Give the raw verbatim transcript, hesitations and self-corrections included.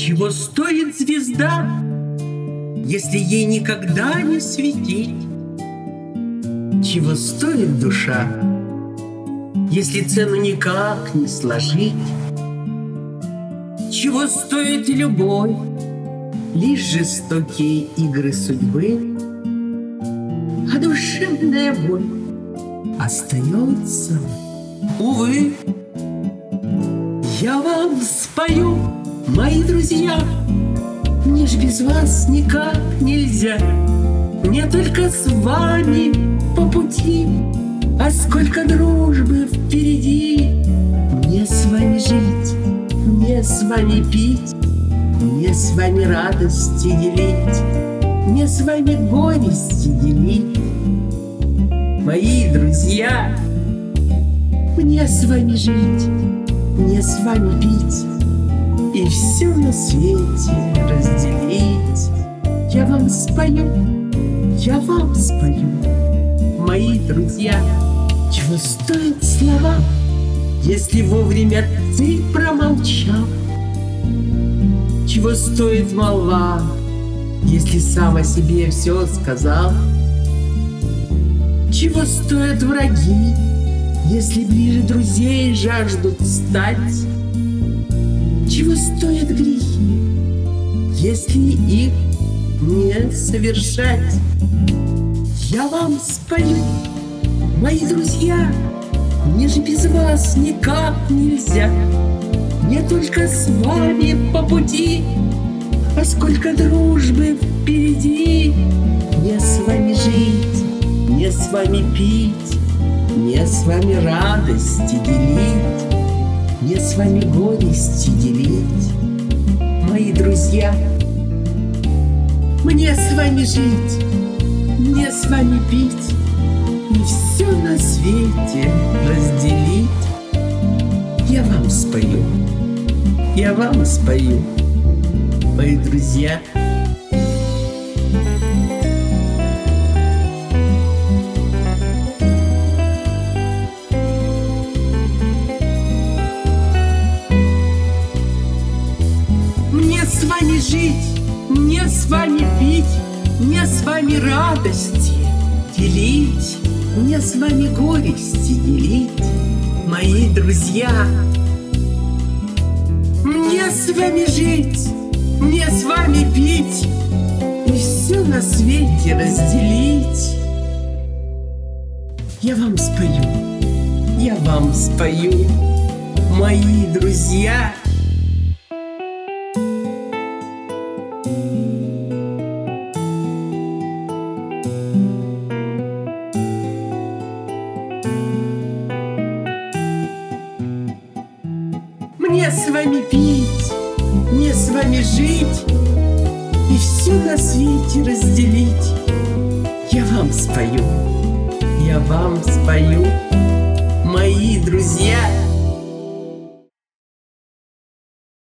Чего стоит звезда, если ей никогда не светить? Чего стоит душа, если цену никак не сложить? Чего стоит любовь, лишь жестокие игры судьбы, а душевная боль остается, увы. Я вам спою, мои друзья, мне ж без вас никак нельзя. Мне только с вами по пути, а сколько дружбы впереди. Мне с вами жить, мне с вами пить, мне с вами радости делить, мне с вами горести делить. Мои друзья, мне с вами жить, мне с вами пить и все на свете разделить. Я вам спою, я вам спою, мои друзья. Чего стоят слова, если вовремя ты промолчал? Чего стоит молва, если сам о себе все сказал? Чего стоят враги, если ближе друзей жаждут стать? Чего стоят грехи, если их не совершать? Я вам спою, мои друзья, мне же без вас никак нельзя. Мне только с вами по пути, а сколько дружбы впереди. Мне с вами жить, мне с вами пить, мне с вами радости делить, мне с вами горести делить. Мои друзья, мне с вами жить, мне с вами пить и все на свете разделить. Я вам спою, я вам спою, мои друзья. Мне с вами жить, мне с вами пить, мне с вами радости делить, мне с вами горести делить, мои друзья. Мне с вами жить, мне с вами пить и все на свете разделить. Я вам спою, я вам спою, мои друзья. Мне с вами пить, мне с вами жить и все на свете разделить. Я вам спою, я вам спою, мои друзья.